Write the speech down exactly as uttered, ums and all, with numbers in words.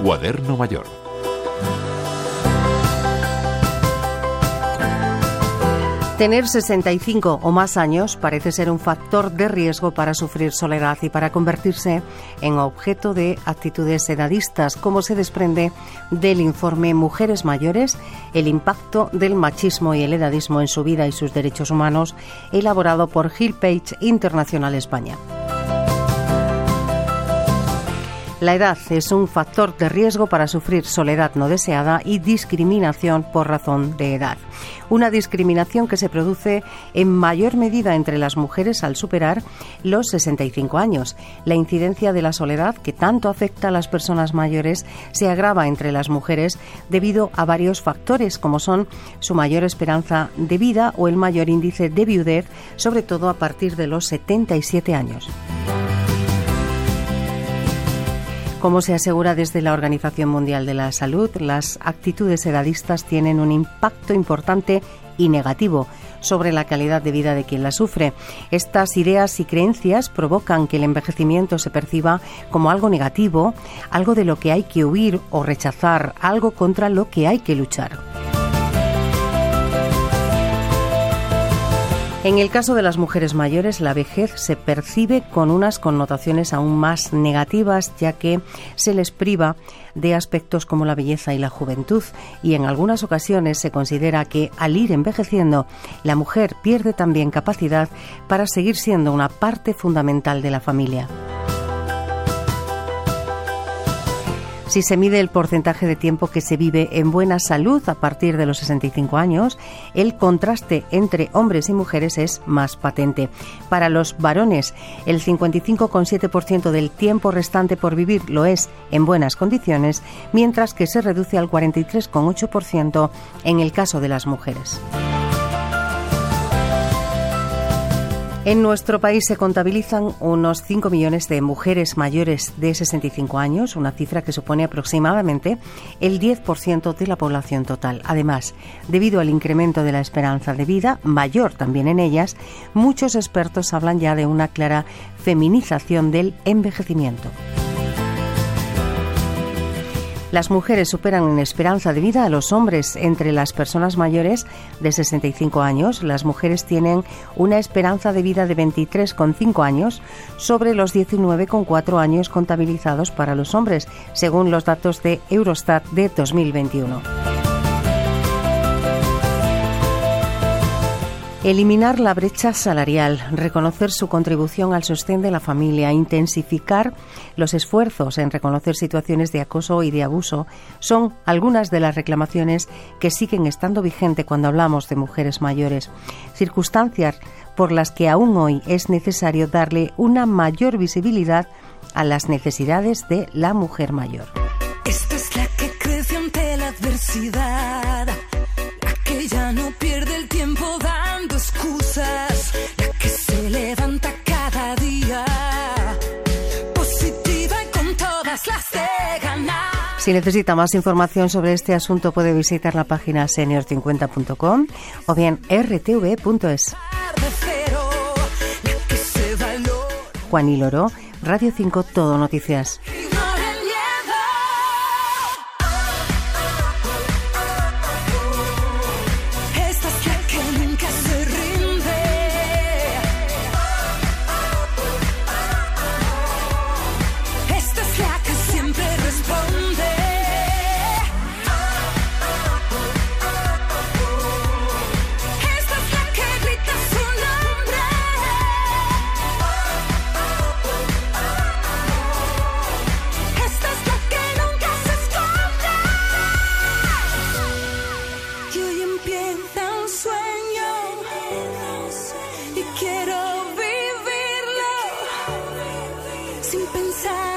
Cuaderno Mayor. Tener sesenta y cinco o más años parece ser un factor de riesgo para sufrir soledad y para convertirse en objeto de actitudes edadistas, como se desprende del informe Mujeres Mayores, el impacto del machismo y el edadismo en su vida y sus derechos humanos, elaborado por Hill Page Internacional España. La edad es un factor de riesgo para sufrir soledad no deseada y discriminación por razón de edad. Una discriminación que se produce en mayor medida entre las mujeres al superar los sesenta y cinco años. La incidencia de la soledad, que tanto afecta a las personas mayores, se agrava entre las mujeres debido a varios factores, como son su mayor esperanza de vida o el mayor índice de viudez, sobre todo a partir de los setenta y siete años. Como se asegura desde la Organización Mundial de la Salud, las actitudes edadistas tienen un impacto importante y negativo sobre la calidad de vida de quien la sufre. Estas ideas y creencias provocan que el envejecimiento se perciba como algo negativo, algo de lo que hay que huir o rechazar, algo contra lo que hay que luchar. En el caso de las mujeres mayores, la vejez se percibe con unas connotaciones aún más negativas, ya que se les priva de aspectos como la belleza y la juventud, y en algunas ocasiones se considera que al ir envejeciendo, la mujer pierde también capacidad para seguir siendo una parte fundamental de la familia. Si se mide el porcentaje de tiempo que se vive en buena salud a partir de los sesenta y cinco años, el contraste entre hombres y mujeres es más patente. Para los varones, el cincuenta y cinco coma siete por ciento del tiempo restante por vivir lo es en buenas condiciones, mientras que se reduce al cuarenta y tres coma ocho por ciento en el caso de las mujeres. En nuestro país se contabilizan unos cinco millones de mujeres mayores de sesenta y cinco años, una cifra que supone aproximadamente el diez por ciento de la población total. Además, debido al incremento de la esperanza de vida, mayor también en ellas, muchos expertos hablan ya de una clara feminización del envejecimiento. Las mujeres superan en esperanza de vida a los hombres. Entre las personas mayores de sesenta y cinco años, las mujeres tienen una esperanza de vida de veintitrés coma cinco años sobre los diecinueve coma cuatro años contabilizados para los hombres, según los datos de Eurostat de dos mil veintiuno. Eliminar la brecha salarial, reconocer su contribución al sostén de la familia, intensificar los esfuerzos en reconocer situaciones de acoso y de abuso son algunas de las reclamaciones que siguen estando vigentes cuando hablamos de mujeres mayores. Circunstancias por las que aún hoy es necesario darle una mayor visibilidad a las necesidades de la mujer mayor. Esta es la que crece ante la adversidad, la que ya no pierde el tiempo dando excusas, la que se levanta cada día, positiva y con todas las de ganar. Si necesita más información sobre este asunto puede visitar la página senior cincuenta punto com o bien r t v punto es. Juan y Loro, Radio cinco, Todo Noticias. Quiero vivirlo sin pensar.